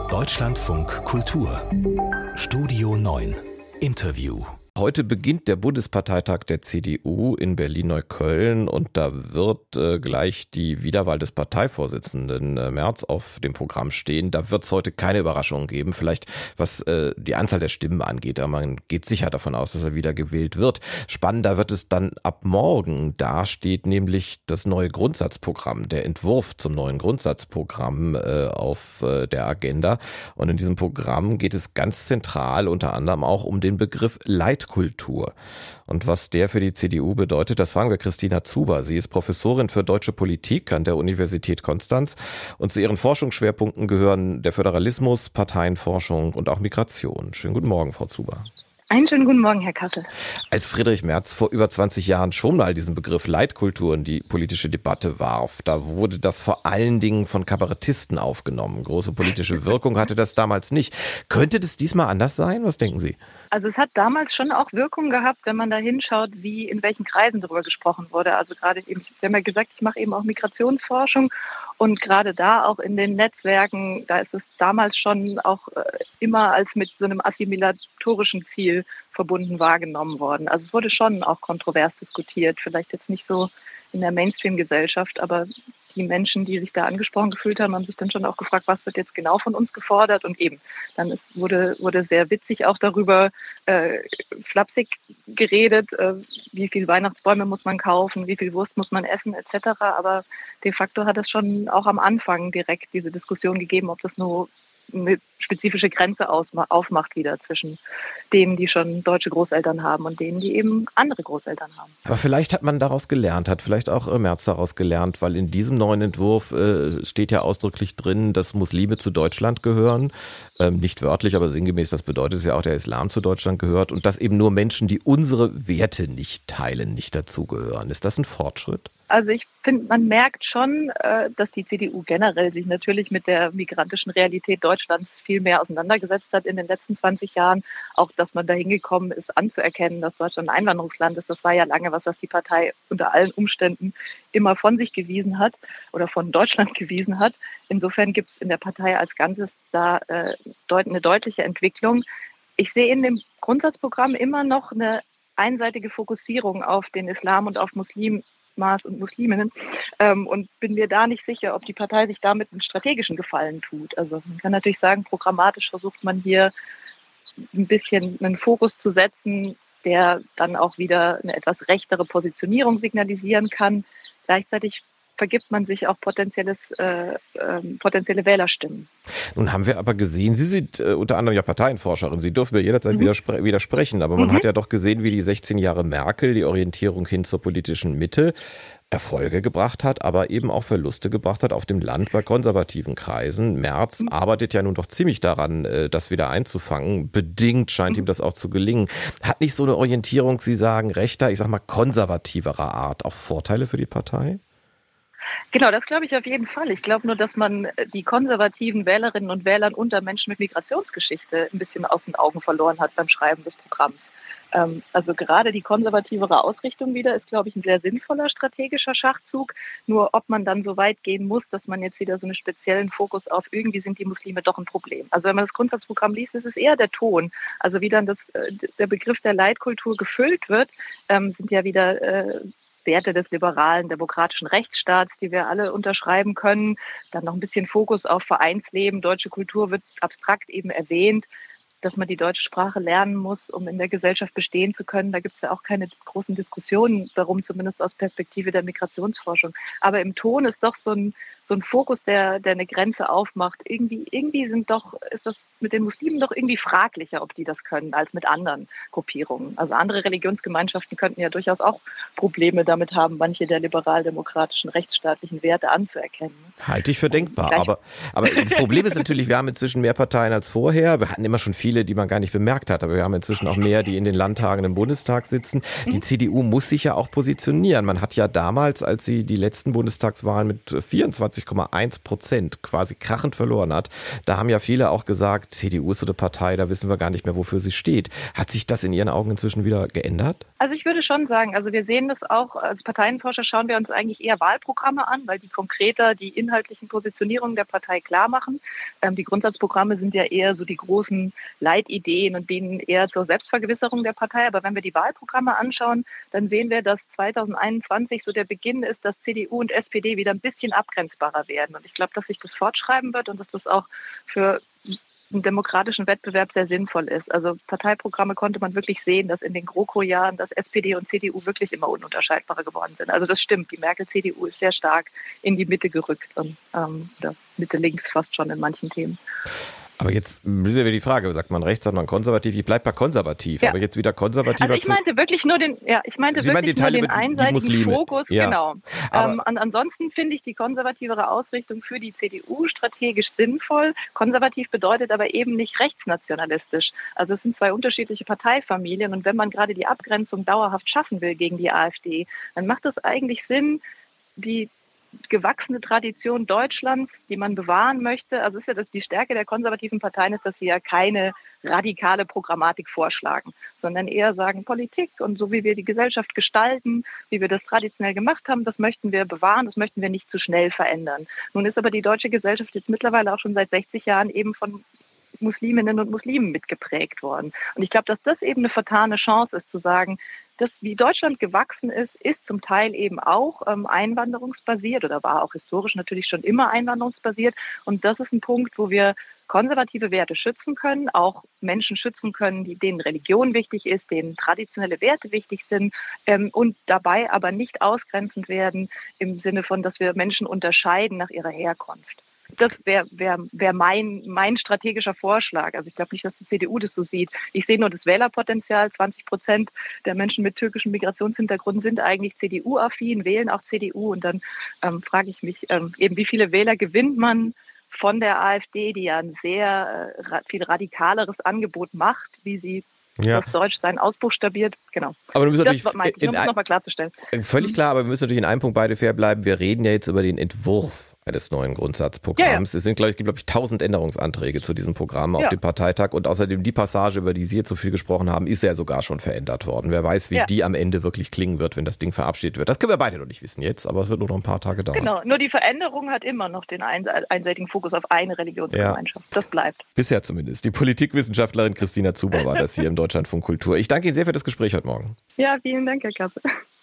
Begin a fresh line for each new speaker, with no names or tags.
Deutschlandfunk Kultur Studio 9 Interview.
Heute beginnt der Bundesparteitag der CDU in Berlin-Neukölln und da wird gleich die Wiederwahl des Parteivorsitzenden Merz auf dem Programm stehen. Da wird es heute keine Überraschungen geben, vielleicht was die Anzahl der Stimmen angeht. Aber man geht sicher davon aus, dass er wieder gewählt wird. Spannender wird es dann ab morgen. Da steht nämlich das neue Grundsatzprogramm, der Entwurf zum neuen Grundsatzprogramm auf der Agenda. Und in diesem Programm geht es ganz zentral unter anderem auch um den Begriff Leitkultur. Und was der für die CDU bedeutet, das fragen wir Christina Zuber. Sie ist Professorin für deutsche Politik an der Universität Konstanz und zu ihren Forschungsschwerpunkten gehören der Föderalismus, Parteienforschung und auch Migration. Schönen guten Morgen, Frau Zuber.
Einen schönen guten Morgen, Herr Kassel.
Als Friedrich Merz vor über 20 Jahren schon mal diesen Begriff Leitkultur in die politische Debatte warf, da wurde das vor allen Dingen von Kabarettisten aufgenommen. Große politische Wirkung hatte das damals nicht. Könnte das diesmal anders sein? Was denken Sie?
Also es hat damals schon auch Wirkung gehabt, wenn man da hinschaut, wie in welchen Kreisen darüber gesprochen wurde. Also gerade eben, Sie haben ja gesagt, ich mache eben auch Migrationsforschung und gerade da auch in den Netzwerken, da ist es damals schon auch immer als mit so einem assimilatorischen Ziel verbunden wahrgenommen worden. Also es wurde schon auch kontrovers diskutiert, vielleicht jetzt nicht so in der Mainstream-Gesellschaft, aber die Menschen, die sich da angesprochen gefühlt haben, haben sich dann schon auch gefragt, was wird jetzt genau von uns gefordert? Und eben, dann wurde sehr witzig auch darüber flapsig geredet, wie viel Weihnachtsbäume muss man kaufen, wie viel Wurst muss man essen etc. Aber de facto hat es schon auch am Anfang direkt diese Diskussion gegeben, ob das nur eine spezifische Grenze aufmacht wieder zwischen denen, die schon deutsche Großeltern haben und denen, die eben andere Großeltern haben.
Aber vielleicht hat man daraus gelernt, hat vielleicht auch Merz daraus gelernt, weil in diesem neuen Entwurf steht ja ausdrücklich drin, dass Muslime zu Deutschland gehören. Nicht wörtlich, aber sinngemäß, das bedeutet es ja auch, der Islam zu Deutschland gehört und dass eben nur Menschen, die unsere Werte nicht teilen, nicht dazugehören. Ist das ein Fortschritt?
Also ich finde, man merkt schon, dass die CDU generell sich natürlich mit der migrantischen Realität Deutschlands viel mehr auseinandergesetzt hat in den letzten 20 Jahren. Auch, dass man dahin gekommen ist, anzuerkennen, dass Deutschland ein Einwanderungsland ist. Das war ja lange was die Partei unter allen Umständen immer von sich gewiesen hat oder von Deutschland gewiesen hat. Insofern gibt es in der Partei als Ganzes da eine deutliche Entwicklung. Ich sehe in dem Grundsatzprogramm immer noch eine einseitige Fokussierung auf den Islam und auf Muslime und Musliminnen und bin mir da nicht sicher, ob die Partei sich damit einen strategischen Gefallen tut. Also man kann natürlich sagen, programmatisch versucht man hier ein bisschen einen Fokus zu setzen, der dann auch wieder eine etwas rechtere Positionierung signalisieren kann. Gleichzeitig vergibt man sich auch potenzielle Wählerstimmen.
Nun haben wir aber gesehen, Sie sind unter anderem ja Parteienforscherin, Sie dürfen mir jederzeit widersprechen, aber man hat ja doch gesehen, wie die 16 Jahre Merkel die Orientierung hin zur politischen Mitte Erfolge gebracht hat, aber eben auch Verluste gebracht hat auf dem Land bei konservativen Kreisen. Merz arbeitet ja nun doch ziemlich daran, das wieder einzufangen. Bedingt scheint ihm das auch zu gelingen. Hat nicht so eine Orientierung, Sie sagen, rechter, ich sag mal konservativerer Art auch Vorteile für die Partei?
Genau, das glaube ich auf jeden Fall. Ich glaube nur, dass man die konservativen Wählerinnen und Wählern unter Menschen mit Migrationsgeschichte ein bisschen aus den Augen verloren hat beim Schreiben des Programms. Also gerade die konservativere Ausrichtung wieder ist, glaube ich, ein sehr sinnvoller strategischer Schachzug. Nur ob man dann so weit gehen muss, dass man jetzt wieder so einen speziellen Fokus auf irgendwie sind die Muslime doch ein Problem. Also wenn man das Grundsatzprogramm liest, ist es eher der Ton. Also wie dann der Begriff der Leitkultur gefüllt wird, sind ja wieder Werte des liberalen, demokratischen Rechtsstaats, die wir alle unterschreiben können. Dann noch ein bisschen Fokus auf Vereinsleben. Deutsche Kultur wird abstrakt eben erwähnt, dass man die deutsche Sprache lernen muss, um in der Gesellschaft bestehen zu können. Da gibt es ja auch keine großen Diskussionen darum, zumindest aus Perspektive der Migrationsforschung. Aber im Ton ist doch so ein Fokus, der eine Grenze aufmacht. Irgendwie ist das mit den Muslimen doch irgendwie fraglicher, ob die das können, als mit anderen Gruppierungen. Also andere Religionsgemeinschaften könnten ja durchaus auch Probleme damit haben, manche der liberal-demokratischen rechtsstaatlichen Werte anzuerkennen.
Halte ich für denkbar. Aber das Problem ist natürlich, wir haben inzwischen mehr Parteien als vorher. Wir hatten immer schon viele, die man gar nicht bemerkt hat. Aber wir haben inzwischen auch mehr, die in den Landtagen im Bundestag sitzen. Die CDU muss sich ja auch positionieren. Man hat ja damals, als sie die letzten Bundestagswahlen mit 24 44,1% quasi krachend verloren hat. Da haben ja viele auch gesagt, CDU ist so eine Partei, da wissen wir gar nicht mehr, wofür sie steht. Hat sich das in Ihren Augen inzwischen wieder geändert?
Also ich würde schon sagen, also wir sehen das auch, als Parteienforscher schauen wir uns eigentlich eher Wahlprogramme an, weil die konkreter die inhaltlichen Positionierungen der Partei klar machen. Die Grundsatzprogramme sind ja eher so die großen Leitideen und denen eher zur Selbstvergewisserung der Partei. Aber wenn wir die Wahlprogramme anschauen, dann sehen wir, dass 2021 so der Beginn ist, dass CDU und SPD wieder ein bisschen abgrenzbarer werden. Und ich glaube, dass sich das fortschreiben wird und dass das auch für einen demokratischen Wettbewerb sehr sinnvoll ist. Also Parteiprogramme konnte man wirklich sehen, dass in den GroKo-Jahren, dass SPD und CDU wirklich immer ununterscheidbarer geworden sind. Also das stimmt, die Merkel-CDU ist sehr stark in die Mitte gerückt und Mitte-links fast schon in manchen Themen.
Aber jetzt ist ja wieder die Frage, sagt man rechts, sagt man konservativ, ich bleibe mal konservativ, aber jetzt wieder konservativer.
Also ich meinte wirklich nur den einseitigen Fokus, genau. Ansonsten finde ich die konservativere Ausrichtung für die CDU strategisch sinnvoll. Konservativ bedeutet aber eben nicht rechtsnationalistisch. Also es sind zwei unterschiedliche Parteifamilien und wenn man gerade die Abgrenzung dauerhaft schaffen will gegen die AfD, dann macht es eigentlich Sinn, die gewachsene Tradition Deutschlands, die man bewahren möchte. Also ist ja die Stärke der konservativen Parteien ist, dass sie ja keine radikale Programmatik vorschlagen, sondern eher sagen, Politik und so wie wir die Gesellschaft gestalten, wie wir das traditionell gemacht haben, das möchten wir bewahren, das möchten wir nicht zu schnell verändern. Nun ist aber die deutsche Gesellschaft jetzt mittlerweile auch schon seit 60 Jahren eben von Musliminnen und Muslimen mitgeprägt worden. Und ich glaube, dass das eben eine vertane Chance ist, zu sagen, das, wie Deutschland gewachsen ist, ist zum Teil eben auch einwanderungsbasiert oder war auch historisch natürlich schon immer einwanderungsbasiert. Und das ist ein Punkt, wo wir konservative Werte schützen können, auch Menschen schützen können, denen Religion wichtig ist, denen traditionelle Werte wichtig sind und dabei aber nicht ausgrenzend werden im Sinne von, dass wir Menschen unterscheiden nach ihrer Herkunft. Das wäre mein strategischer Vorschlag. Also ich glaube nicht, dass die CDU das so sieht. Ich sehe nur das Wählerpotenzial. 20% der Menschen mit türkischem Migrationshintergrund sind eigentlich CDU-affin, wählen auch CDU. Und dann frage ich mich eben, wie viele Wähler gewinnt man von der AfD, die ja ein sehr viel radikaleres Angebot macht, wie sie das Deutschsein ausbuchstabiert. Genau.
Aber du musst natürlich
das meinte ich, um es nochmal klarzustellen.
Völlig klar, aber wir müssen natürlich in einem Punkt beide fair bleiben. Wir reden ja jetzt über den Entwurf eines neuen Grundsatzprogramms. Es sind, glaube ich, 1000 Änderungsanträge zu diesem Programm auf dem Parteitag und außerdem die Passage, über die Sie jetzt so viel gesprochen haben, ist ja sogar schon verändert worden. Wer weiß, wie die am Ende wirklich klingen wird, wenn das Ding verabschiedet wird. Das können wir beide noch nicht wissen jetzt, aber es wird nur noch ein paar Tage dauern.
Genau, nur die Veränderung hat immer noch den einseitigen Fokus auf eine Religionsgemeinschaft. Das bleibt.
Bisher zumindest. Die Politikwissenschaftlerin Christina Zuber war das hier im Deutschlandfunk Kultur. Ich danke Ihnen sehr für das Gespräch heute Morgen.
Ja, vielen Dank, Herr Kappe.